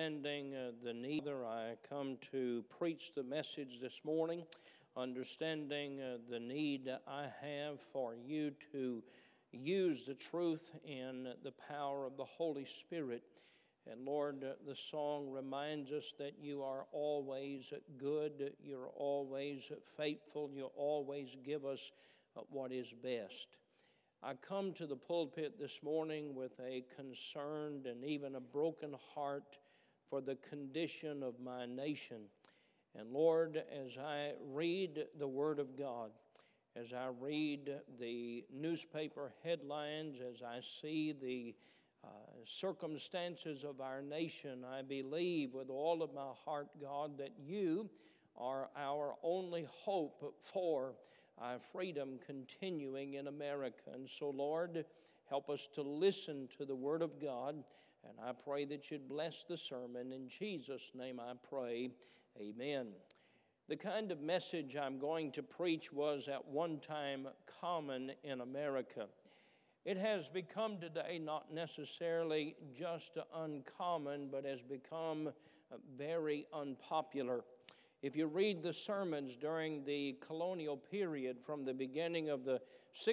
understanding the need. I come to preach the message this morning, understanding the need I have for you to use the truth in the power of the Holy Spirit. And Lord, the song reminds us that you are always good, you're always faithful, you always give us what is best. I come to the pulpit this morning with a concerned and even a broken heart for the condition of my nation. And Lord, as I read the Word of God, as I read the newspaper headlines, as I see the circumstances of our nation, I believe with all of my heart, God, that you are our only hope for our freedom continuing in America. And so, Lord, help us to listen to the Word of God, and I pray that you'd bless the sermon. In Jesus' name I pray, amen. The kind of message I'm going to preach was at one time common in America. It has become today not necessarily just uncommon, but has become very unpopular. If you read the sermons during the colonial period from the beginning of the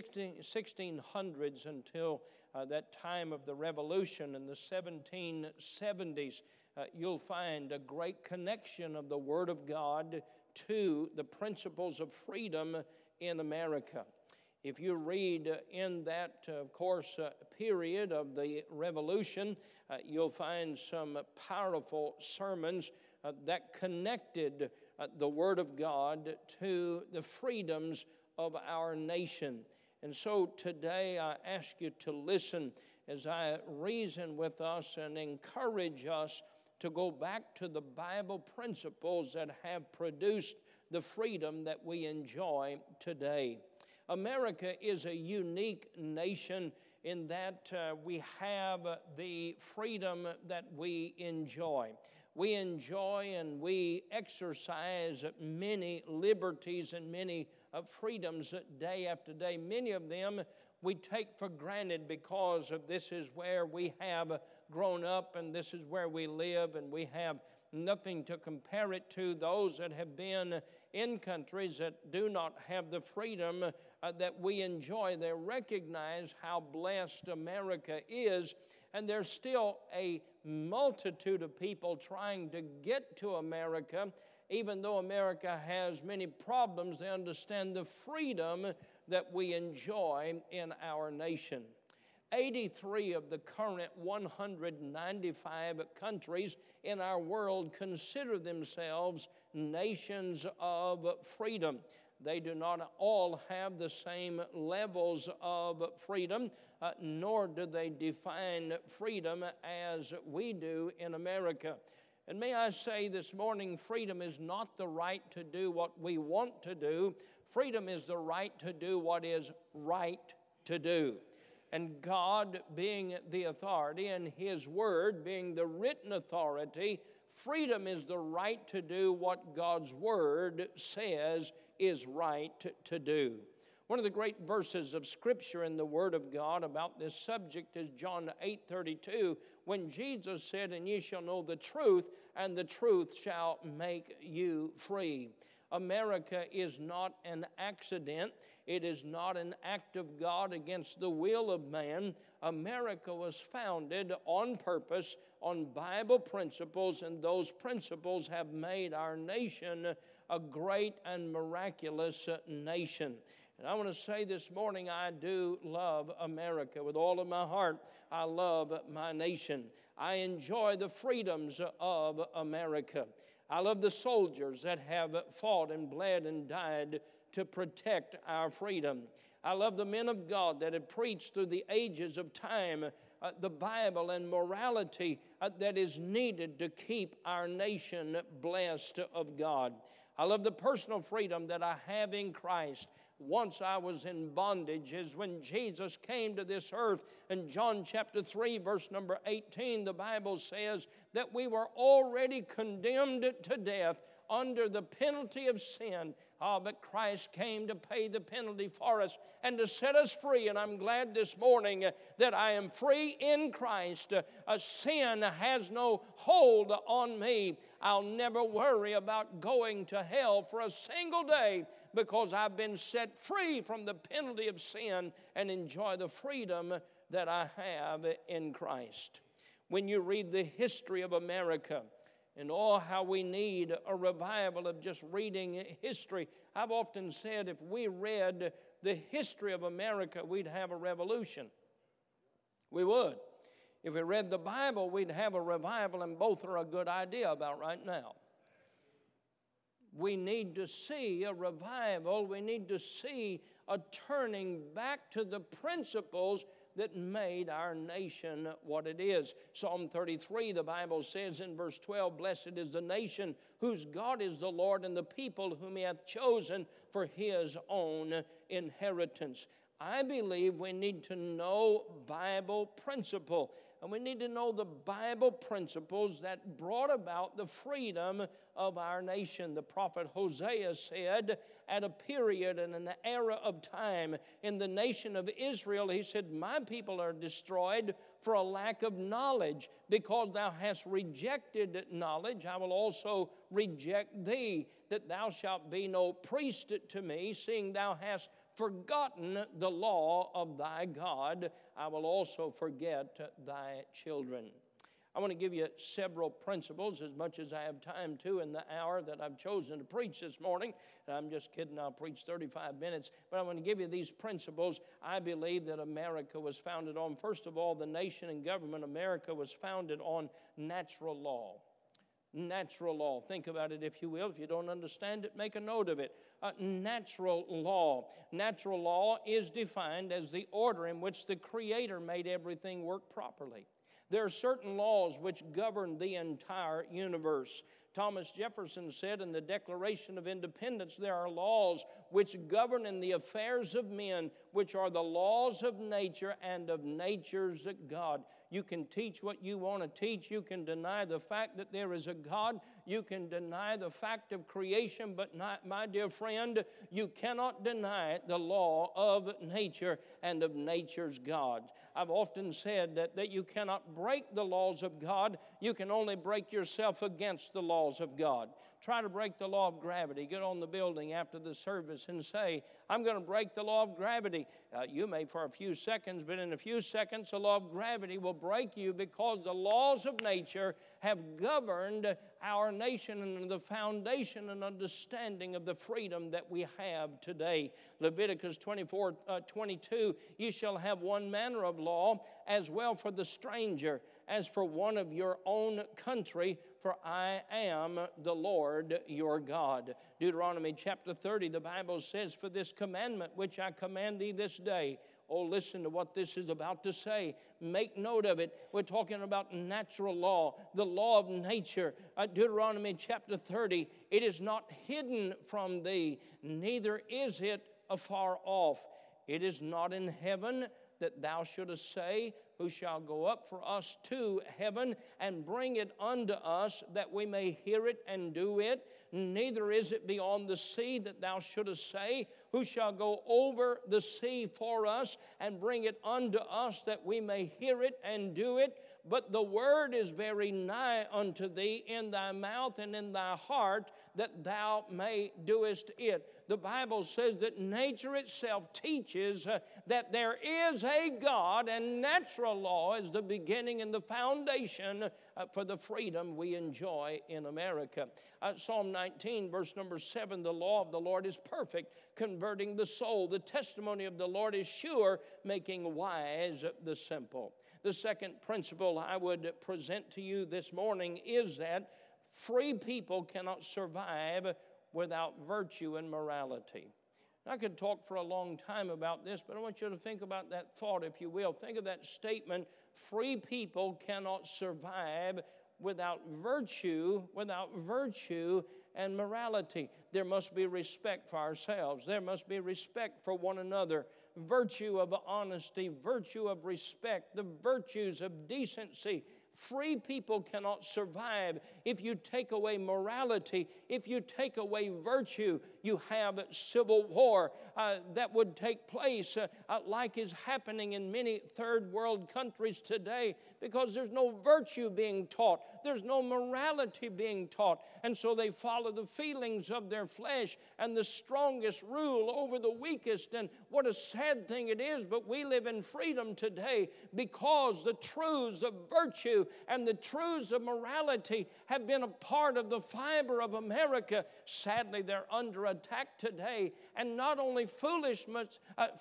1600s until that time of the Revolution in the 1770s, you'll find a great connection of the Word of God to the principles of freedom in America. If you read in that, of course, period of the Revolution, you'll find some powerful sermons that connected the Word of God to the freedoms of our nation. And so today I ask you to listen as I reason with us and encourage us to go back to the Bible principles that have produced the freedom that we enjoy today. America is a unique nation in that we have the freedom that we enjoy. We enjoy and we exercise many liberties and many freedoms day after day. Many of them we take for granted because of this is where we have grown up and this is where we live, and we have nothing to compare it to. Those that have been in countries that do not have the freedom that we enjoy, they recognize how blessed America is, and there's still a multitude of people trying to get to America. Even though America has many problems, they understand the freedom that we enjoy in our nation. 83 of the current 195 countries in our world consider themselves nations of freedom. They do not all have the same levels of freedom, nor do they define freedom as we do in America. And may I say this morning, freedom is not the right to do what we want to do. Freedom is the right to do what is right to do. And God being the authority and His Word being the written authority, freedom is the right to do what God's Word says is right to do. One of the great verses of Scripture in the Word of God about this subject is John 8:32, when Jesus said, "And ye shall know the truth, and the truth shall make you free." America is not an accident. It is not an act of God against the will of man. America was founded on purpose, on Bible principles, and those principles have made our nation a great and miraculous nation. And I want to say this morning, I do love America with all of my heart. I love my nation. I enjoy the freedoms of America. I love the soldiers that have fought and bled and died to protect our freedom. I love the men of God that have preached through the ages of time the Bible and morality that is needed to keep our nation blessed of God. I love the personal freedom that I have in Christ. Once I was in bondage is when Jesus came to this earth. In John chapter 3, verse number 18, the Bible says that we were already condemned to death under the penalty of sin. But Christ came to pay the penalty for us and to set us free. And I'm glad this morning that I am free in Christ. Sin has no hold on me. I'll never worry about going to hell for a single day because I've been set free from the penalty of sin and enjoy the freedom that I have in Christ. When you read the history of America, and how we need a revival of just reading history. I've often said if we read the history of America, we'd have a revolution. We would. If we read the Bible, we'd have a revival, and both are a good idea about right now. We need to see a revival. We need to see a turning back to the principles that made our nation what it is. Psalm 33, the Bible says in verse 12, "Blessed is the nation whose God is the Lord, and the people whom he hath chosen for his own inheritance." I believe we need to know Bible principle. And we need to know the Bible principles that brought about the freedom of our nation. The prophet Hosea said, at a period and an era of time in the nation of Israel, he said, "My people are destroyed for a lack of knowledge. Because thou hast rejected knowledge, I will also reject thee, that thou shalt be no priest to me, seeing thou hast forgotten the law of thy God. I will also forget thy children." I want to give you several principles, as much as I have time to in the hour that I've chosen to preach this morning. And I'm just kidding, I'll preach 35 minutes. But I want to give you these principles I believe that America was founded on. First of all, the nation and government America was founded on natural law. Natural law. Think about it, if you will. If you don't understand it, make a note of it. Natural law. Natural law is defined as the order in which the Creator made everything work properly. There are certain laws which govern the entire universe. Thomas Jefferson said in the Declaration of Independence, "There are laws which govern in the affairs of men, which are the laws of nature and of nature's God." You can teach what you want to teach. You can deny the fact that there is a God. You can deny the fact of creation, but not, my dear friend, you cannot deny the law of nature and of nature's God. I've often said that you cannot break the laws of God. You can only break yourself against the laws of God. Try to break the law of gravity. Get on the building after the service and say, "I'm going to break the law of gravity." You may for a few seconds, but in a few seconds the law of gravity will break you, because the laws of nature have governed our nation and the foundation and understanding of the freedom that we have today. Leviticus 24:22, "You shall have one manner of law as well for the stranger as for one of your own country, for I am the Lord your God." Deuteronomy chapter 30, the Bible says, "For this commandment which I command thee this day." Oh, listen to what this is about to say. Make note of it. We're talking about natural law, the law of nature. Deuteronomy chapter 30, "It is not hidden from thee, neither is it afar off. It is not in heaven that thou shouldest say, Who shall go up for us to heaven and bring it unto us, that we may hear it and do it? Neither is it beyond the sea that thou shouldest say, Who shall go over the sea for us and bring it unto us, that we may hear it and do it? But the word is very nigh unto thee, in thy mouth and in thy heart, that thou may doest it." The Bible says that nature itself teaches that there is a God, and natural law is the beginning and the foundation for the freedom we enjoy in America. Psalm 19, verse number 7, "The law of the Lord is perfect, converting the soul. The testimony of the Lord is sure, making wise the simple." The second principle I would present to you this morning is that free people cannot survive without virtue and morality. I could talk for a long time about this, but I want you to think about that thought, if you will. Think of that statement: free people cannot survive without virtue and morality. There must be respect for ourselves. There must be respect for one another. Virtue of honesty, virtue of respect, the virtues of decency, Free people cannot survive if you take away morality. If you take away virtue, you have civil war that would take place like is happening in many third world countries today, because there's no virtue being taught. There's no morality being taught. And so they follow the feelings of their flesh, and the strongest rule over the weakest. And what a sad thing it is, but we live in freedom today because the truths of virtue and the truths of morality have been a part of the fiber of America. Sadly, they're under attack today. And not only foolishness,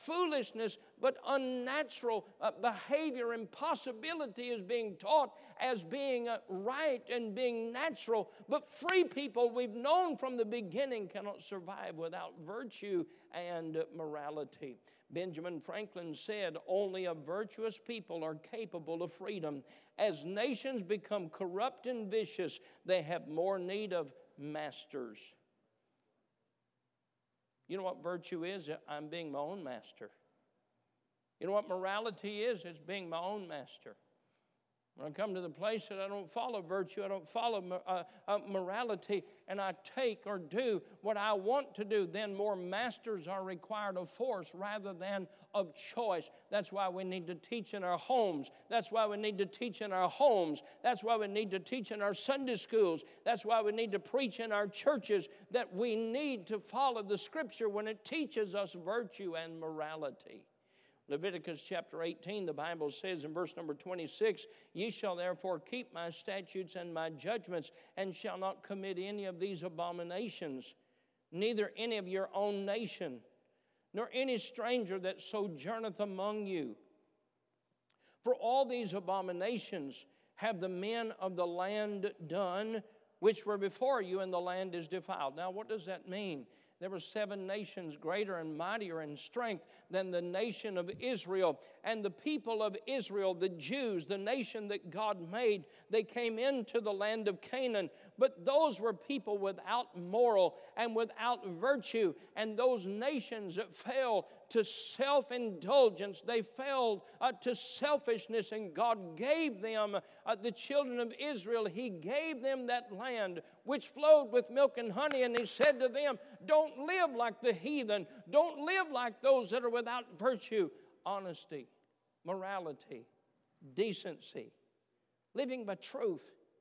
but unnatural behavior, impossibility is being taught as being right and being natural. But free people, we've known from the beginning, cannot survive without virtue and morality. Benjamin Franklin said, only a virtuous people are capable of freedom. As nations become corrupt and vicious, they have more need of masters. You know what virtue is? I'm being my own master. You know what morality is? It's being my own master. When I come to the place that I don't follow virtue, I don't follow morality, and I take or do what I want to do, then more masters are required of force rather than of choice. That's why we need to teach in our homes. That's why we need to teach in our homes. That's why we need to teach in our Sunday schools. That's why we need to preach in our churches, that we need to follow the Scripture when it teaches us virtue and morality. Leviticus chapter 18, the Bible says in verse number 26, ye shall therefore keep my statutes and my judgments, and shall not commit any of these abominations, neither any of your own nation, nor any stranger that sojourneth among you. For all these abominations have the men of the land done, which were before you, and the land is defiled. Now, what does that mean? There were 7 nations greater and mightier in strength than the nation of Israel. And the people of Israel, the Jews, the nation that God made, they came into the land of Canaan. But those were people without moral and without virtue. And those nations that fell to self-indulgence, they fell to selfishness. And God gave them, the children of Israel, He gave them that land which flowed with milk and honey. And He said to them, don't live like the heathen. Don't live like those that are without virtue. Honesty, morality, decency, living by truth,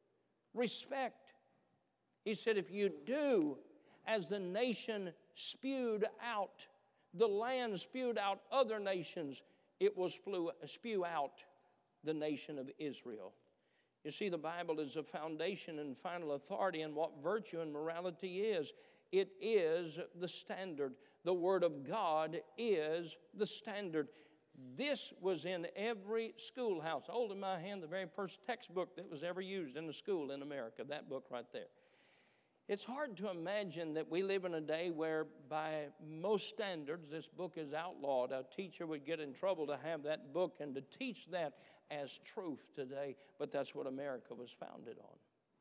respect. He said, if you do as the nation spewed out, the land spewed out other nations, it will spew out the nation of Israel. You see, the Bible is the foundation and final authority in what virtue and morality is. It is the standard. The Word of God is the standard. This was in every schoolhouse. I hold in my hand the very first textbook that was ever used in a school in America, that book right there. It's hard to imagine that we live in a day where by most standards this book is outlawed. A teacher would get in trouble to have that book and to teach that as truth today, but that's what America was founded on.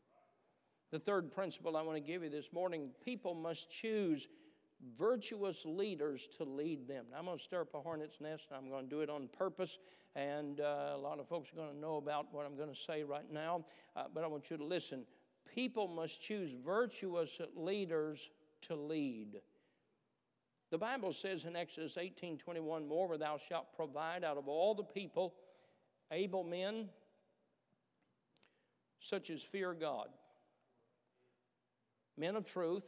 The third principle I want to give you this morning, people must choose virtuous leaders to lead them. Now, I'm going to stir up a hornet's nest, and I'm going to do it on purpose, and a lot of folks are going to know about what I'm going to say right now, but I want you to listen. People must choose virtuous leaders to lead. The Bible says in Exodus 18:21, moreover, thou shalt provide out of all the people able men such as fear God, men of truth,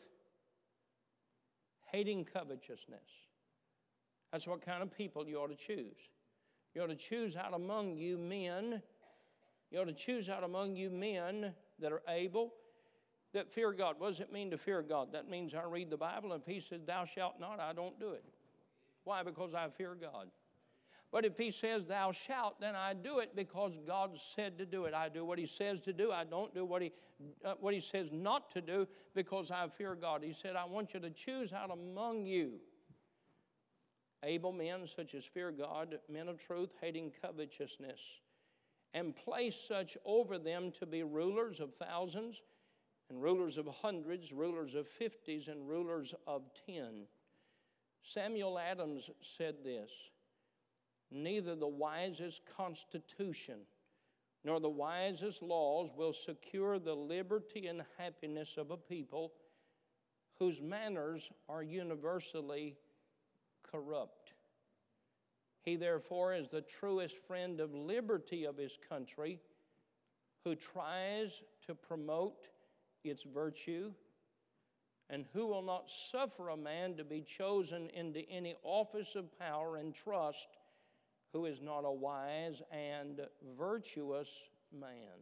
hating covetousness. That's what kind of people you ought to choose. You ought to choose out among you men. You ought to choose out among you men that are able, that fear God. What does it mean to fear God? That means I read the Bible, and if He says, thou shalt not, I don't do it. Why? Because I fear God. But if He says, thou shalt, then I do it because God said to do it. I do what He says to do. I don't do what He says not to do because I fear God. He said, I want you to choose out among you able men such as fear God, men of truth, hating covetousness, and place such over them to be rulers of thousands, and rulers of hundreds, rulers of 50s, and rulers of 10. Samuel Adams said this, neither the wisest constitution nor the wisest laws will secure the liberty and happiness of a people whose manners are universally corrupt. He therefore is the truest friend of liberty of his country, who tries to promote its virtue, and who will not suffer a man to be chosen into any office of power and trust who is not a wise and virtuous man.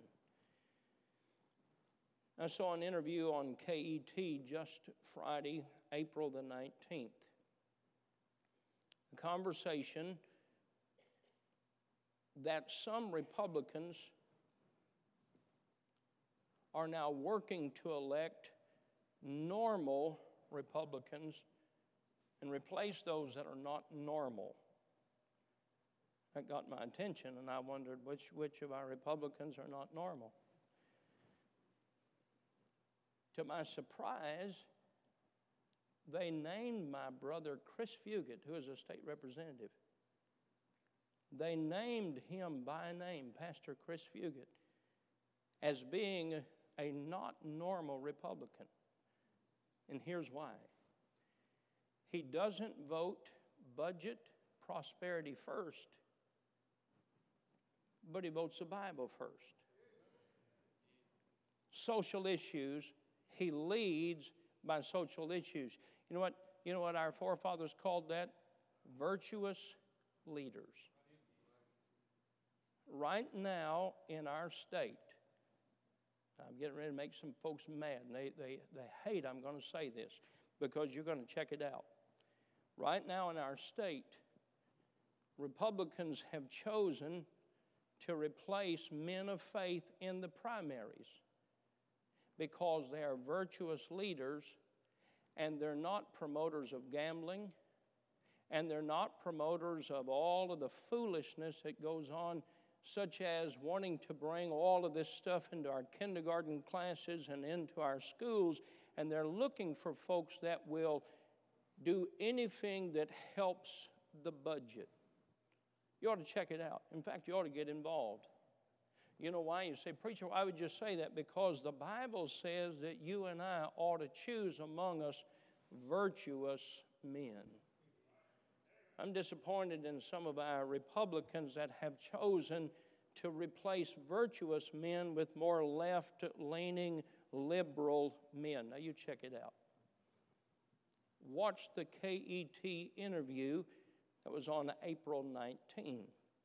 I saw an interview on KET just Friday, April the 19th. A conversation that some Republicans are now working to elect normal Republicans and replace those that are not normal. That got my attention, and I wondered which of our Republicans are not normal. To my surprise, they named my brother Chris Fugit, who is a state representative. They named him by name, Pastor Chris Fugit, as being a not normal Republican. And here's why. He doesn't vote budget prosperity first, but he votes the Bible first. Social issues, he leads by social issues. You know what our forefathers called that? Virtuous leaders. Right now in our state, I'm getting ready to make some folks mad, and they hate I'm going to say this, because you're going to check it out. Right now in our state, Republicans have chosen to replace men of faith in the primaries because they are virtuous leaders, and they're not promoters of gambling, and they're not promoters of all of the foolishness that goes on, such as wanting to bring all of this stuff into our kindergarten classes and into our schools, and they're looking for folks that will do anything that helps the budget. You ought to check it out. In fact, you ought to get involved. You know why? You say, preacher, why would you say that? Because the Bible says that you and I ought to choose among us virtuous men. I'm disappointed in some of our Republicans that have chosen to replace virtuous men with more left-leaning liberal men. Now, you check it out. Watch the KET interview that was on April 19.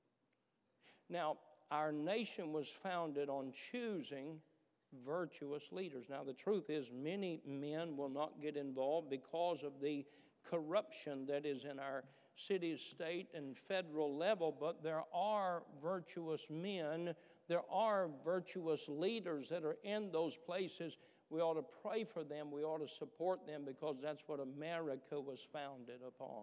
Now, our nation was founded on choosing virtuous leaders. Now, the truth is many men will not get involved because of the corruption that is in our city, state, and federal level, but there are virtuous men, there are virtuous leaders that are in those places. We ought to pray for them, we ought to support them, because that's what America was founded upon.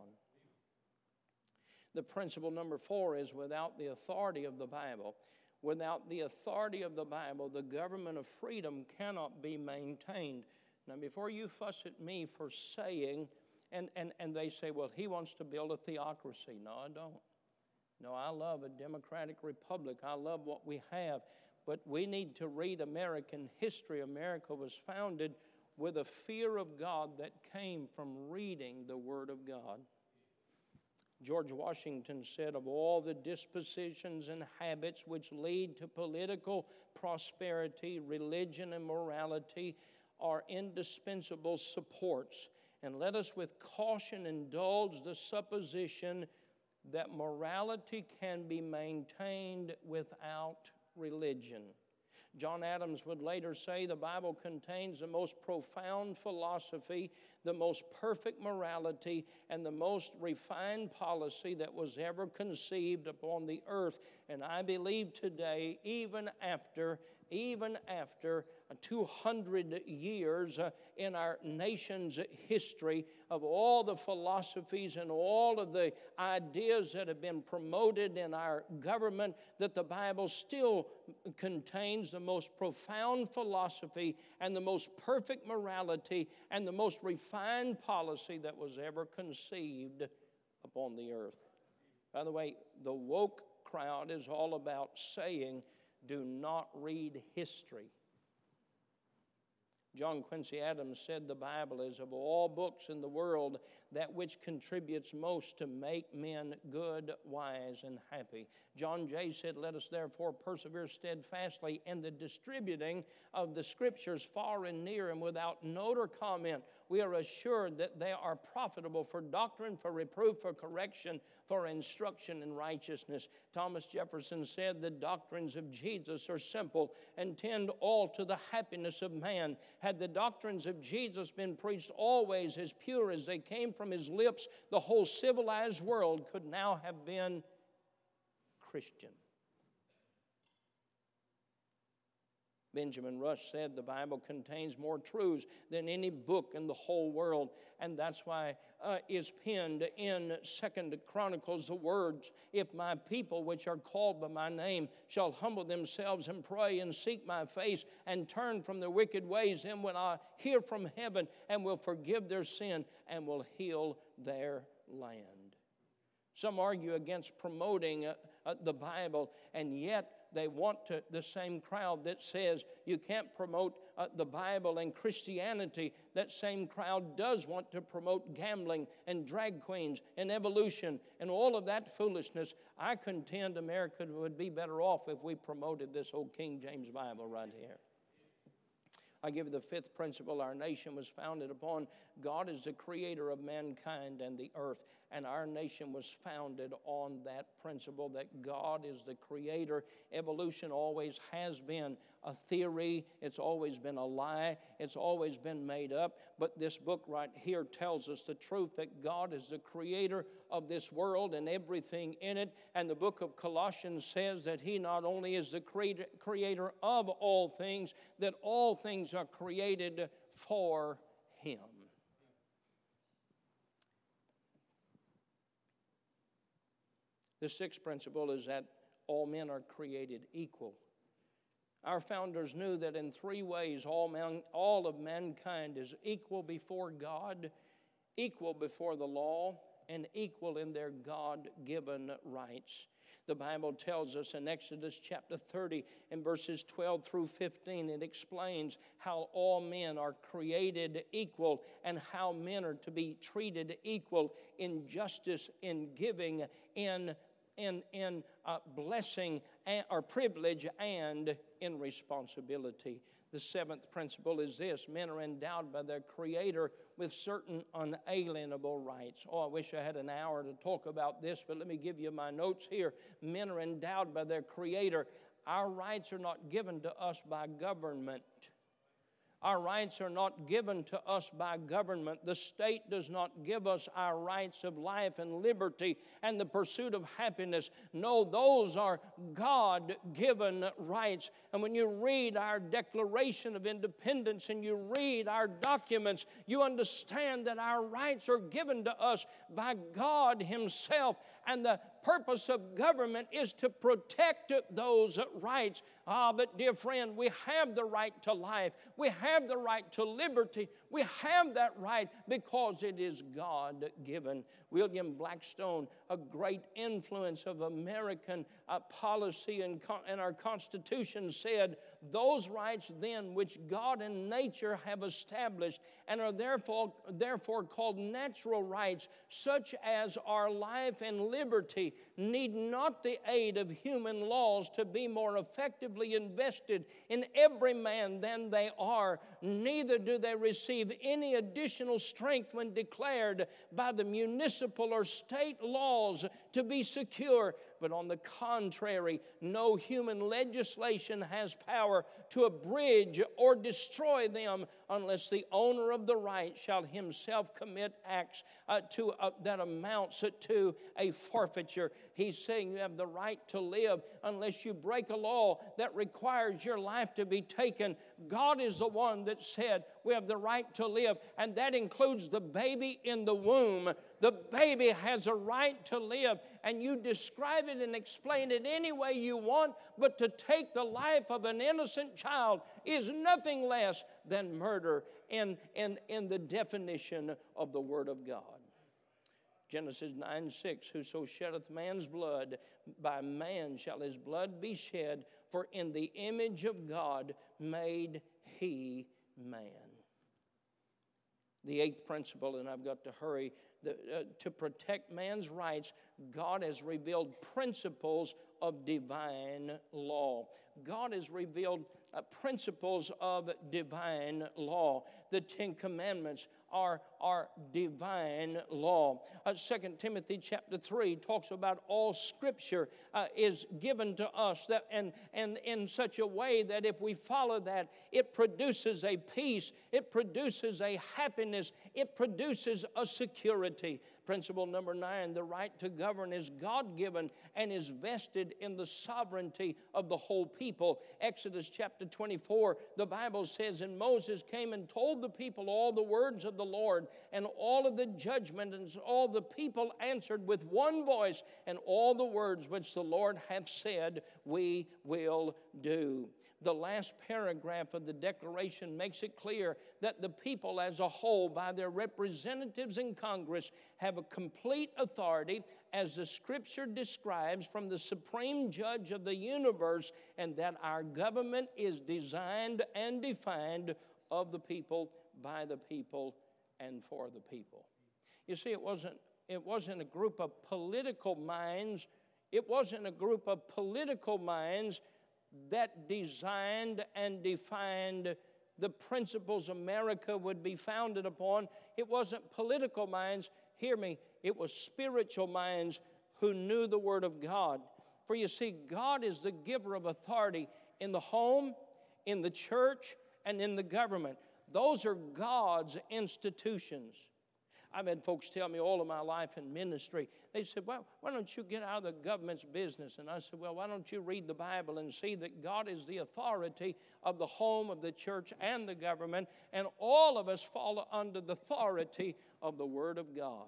The principle number 4 is without the authority of the Bible. Without the authority of the Bible, the government of freedom cannot be maintained. Now, before you fuss at me for saying, and they say, well, he wants to build a theocracy. No, I don't. No, I love a democratic republic. I love what we have. But we need to read American history. America was founded with a fear of God that came from reading the Word of God. George Washington said, of all the dispositions and habits which lead to political prosperity, religion and morality are indispensable supports. And let us with caution indulge the supposition that morality can be maintained without religion. John Adams would later say the Bible contains the most profound philosophy, the most perfect morality, and the most refined policy that was ever conceived upon the earth. And I believe today, even after 200 years in our nation's history of all the philosophies and all of the ideas that have been promoted in our government, that the Bible still contains the most profound philosophy and the most perfect morality and the most refined policy that was ever conceived upon the earth. By the way, the woke crowd is all about saying Do not read history. John Quincy Adams said the Bible is of all books in the world that which contributes most to make men good, wise, and happy. John Jay said, let us therefore persevere steadfastly in the distributing of the Scriptures far and near, and without note or comment. We are assured that they are profitable for doctrine, for reproof, for correction, for instruction in righteousness. Thomas Jefferson said, the doctrines of Jesus are simple and tend all to the happiness of man. Had the doctrines of Jesus been preached always as pure as they came from his lips, the whole civilized world could now have been Christian. Benjamin Rush said the Bible contains more truths than any book in the whole world. And that's why is penned in 2 Chronicles the words, if my people which are called by my name shall humble themselves and pray and seek my face and turn from their wicked ways, then will I hear from heaven and will forgive their sin and will heal their land. Some argue against promoting the Bible, and yet they want to, the same crowd that says you can't promote the Bible and Christianity, that same crowd does want to promote gambling and drag queens and evolution and all of that foolishness. I contend America would be better off if we promoted this old King James Bible right here. I give you the fifth principle. Our nation was founded upon God is the creator of mankind and the earth. And our nation was founded on that principle that God is the creator. Evolution always has been a theory. It's always been a lie. It's always been made up. But this book right here tells us the truth that God is the creator of this world and everything in it. And the book of Colossians says that he not only is the creator of all things, that all things are created for him. The sixth principle is that all men are created equal. Our founders knew that in three ways all of mankind is equal before God, equal before the law, and equal in their God-given rights. The Bible tells us in Exodus chapter 30 in verses 12 through 15, it explains how all men are created equal and how men are to be treated equal in justice, in giving, in blessing or privilege, and in responsibility. The seventh principle is this: men are endowed by their Creator with certain unalienable rights. Oh, I wish I had an hour to talk about this, but let me give you my notes here. Men are endowed by their Creator. Our rights are not given to us by government. Our rights are not given to us by government. The state does not give us our rights of life and liberty and the pursuit of happiness. No, those are God-given rights. And when you read our Declaration of Independence and you read our documents, you understand that our rights are given to us by God Himself. And the purpose of government is to protect those rights. But dear friend, we have the right to life. We have the right to liberty. We have that right because it is God-given. William Blackstone, a great influence of American policy and our Constitution, said, those rights then which God and nature have established and are therefore called natural rights, such as our life and liberty, need not the aid of human laws to be more effectively invested in every man than they are. Neither do they receive any additional strength when declared by the municipal or state laws to be secure. But on the contrary, no human legislation has power to abridge or destroy them unless the owner of the right shall himself commit acts that amounts to a forfeiture. He's saying you have the right to live unless you break a law that requires your life to be taken. God is the one that said we have the right to live, and that includes the baby in the womb. The baby has a right to live, and you describe it and explain it any way you want, but to take the life of an innocent child is nothing less than murder in the definition of the Word of God. Genesis 9:6, whoso sheddeth man's blood, by man shall his blood be shed, For in the image of God made he man. The eighth principle, and I've got to hurry, to protect man's rights, God has revealed principles of divine law. God has revealed principles of divine law. The Ten Commandments are divine law. 2 Timothy chapter 3 talks about all Scripture is given to us, that, and in such a way that if we follow that, it produces a peace, it produces a happiness, it produces a security. Principle number 9, the right to govern is God-given and is vested in the sovereignty of the whole people. Exodus chapter 24, the Bible says, and Moses came and told the people all the words of the Lord and all of the judgment, and all the people answered with one voice, and all the words which the Lord hath said we will do. The last paragraph of the Declaration makes it clear that the people as a whole, by their representatives in Congress, have a complete authority, as the Scripture describes, from the supreme judge of the universe, and that our government is designed and defined of the people, by the people, and for the people. You see, it wasn't a group of political minds. It wasn't a group of political minds that designed and defined the principles America would be founded upon. It wasn't political minds. Hear me. It was spiritual minds who knew the Word of God. For you see, God is the giver of authority in the home, in the church, and in the government. Those are God's institutions. I've had folks tell me all of my life in ministry, they said, well, why don't you get out of the government's business? And I said, well, why don't you read the Bible and see that God is the authority of the home, of the church, and the government, and all of us fall under the authority of the Word of God.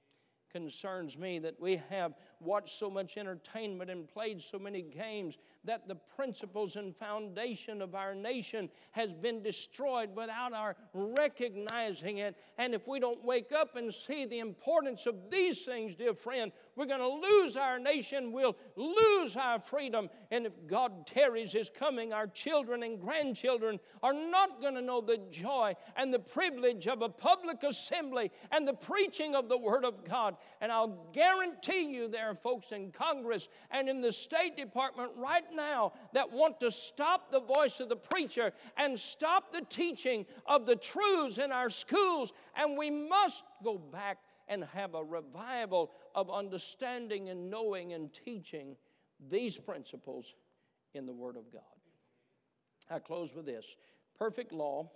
Concerns me that we have watched so much entertainment and played so many games that the principles and foundation of our nation has been destroyed without our recognizing it. And if we don't wake up and see the importance of these things, dear friend, we're going to lose our nation, we'll lose our freedom. And if God tarries His coming, our children and grandchildren are not going to know the joy and the privilege of a public assembly and the preaching of the Word of God. And I'll guarantee you there are folks in Congress and in the State Department right now that want to stop the voice of the preacher and stop the teaching of the truths in our schools. And we must go back and have a revival of understanding and knowing and teaching these principles in the Word of God. I close with this. Perfect law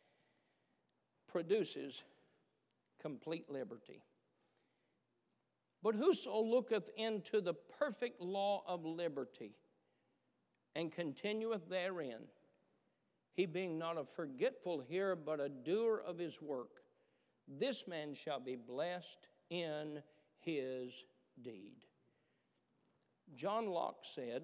produces complete liberty. But whoso looketh into the perfect law of liberty and continueth therein, he being not a forgetful hearer, but a doer of his work, this man shall be blessed in his deed. John Locke said,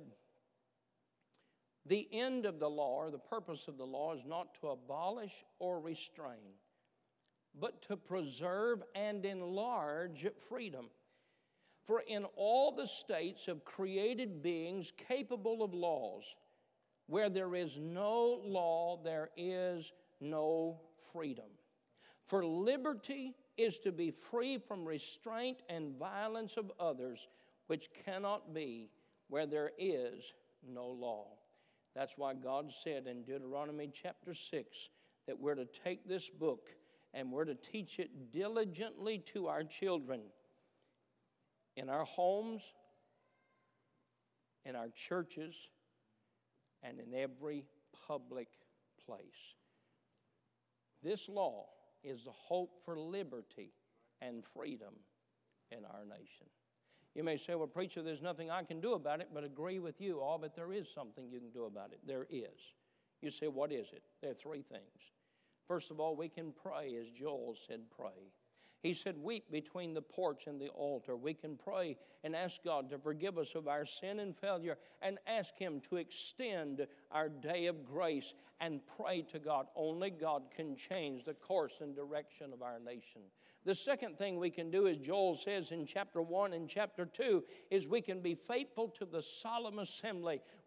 the end of the law, or the purpose of the law, is not to abolish or restrain, but to preserve and enlarge freedom. For in all the states of created beings capable of laws, where there is no law, there is no freedom. For liberty is to be free from restraint and violence of others, which cannot be where there is no law. That's why God said in Deuteronomy chapter 6 that we're to take this book and we're to teach it diligently to our children, in our homes, in our churches, and in every public place. This law is the hope for liberty and freedom in our nation. You may say, well, preacher, there's nothing I can do about it, but agree with you. Oh, but there is something you can do about it. There is. You say, what is it? There are three things. First of all, we can pray as Joel said, pray. He said, weep between the porch and the altar. We can pray and ask God to forgive us of our sin and failure and ask Him to extend our day of grace and pray to God. Only God can change the course and direction of our nation. The second thing we can do, as Joel says in chapter 1 and chapter 2, is we can be faithful to the solemn assembly.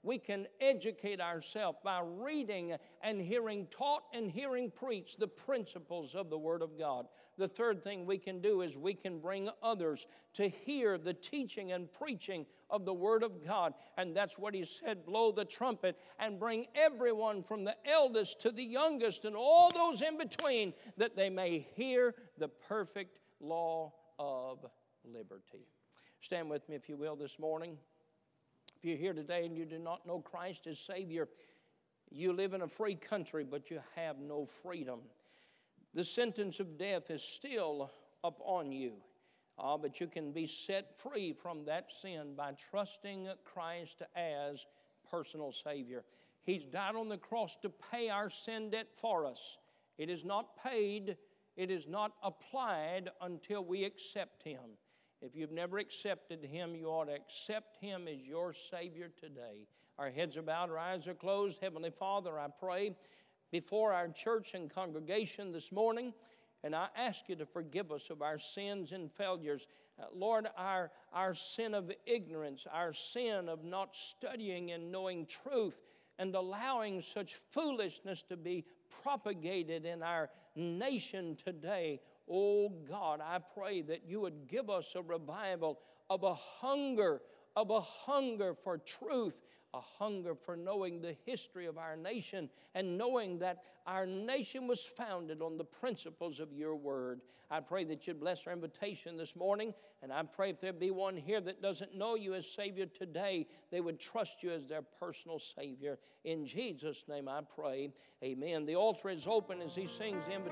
we can educate ourselves by reading and hearing taught and hearing preached the principles of the Word of God. The third thing we can do is we can bring others to hear the teaching and preaching of the Word of God. And that's what he said, blow the trumpet and bring everyone from the eldest to the youngest and all those in between, that they may hear the perfect law of liberty. Stand with me, if you will, this morning. If you're here today and you do not know Christ as Savior, you live in a free country, but you have no freedom. The sentence of death is still upon you, but you can be set free from that sin by trusting Christ as personal Savior. He's died on the cross to pay our sin debt for us. It is not paid, it is not applied until we accept Him. If you've never accepted Him, you ought to accept Him as your Savior today. Our heads are bowed, our eyes are closed. Heavenly Father, I pray before our church and congregation this morning, and I ask you to forgive us of our sins and failures. Lord, our sin of ignorance, our sin of not studying and knowing truth, and allowing such foolishness to be propagated in our nation today. Oh God, I pray that you would give us a revival of a hunger for truth, a hunger for knowing the history of our nation and knowing that our nation was founded on the principles of your word. I pray that you'd bless our invitation this morning, and I pray if there be one here that doesn't know you as Savior today, they would trust you as their personal Savior. In Jesus' name I pray, amen. The altar is open as he sings the invitation.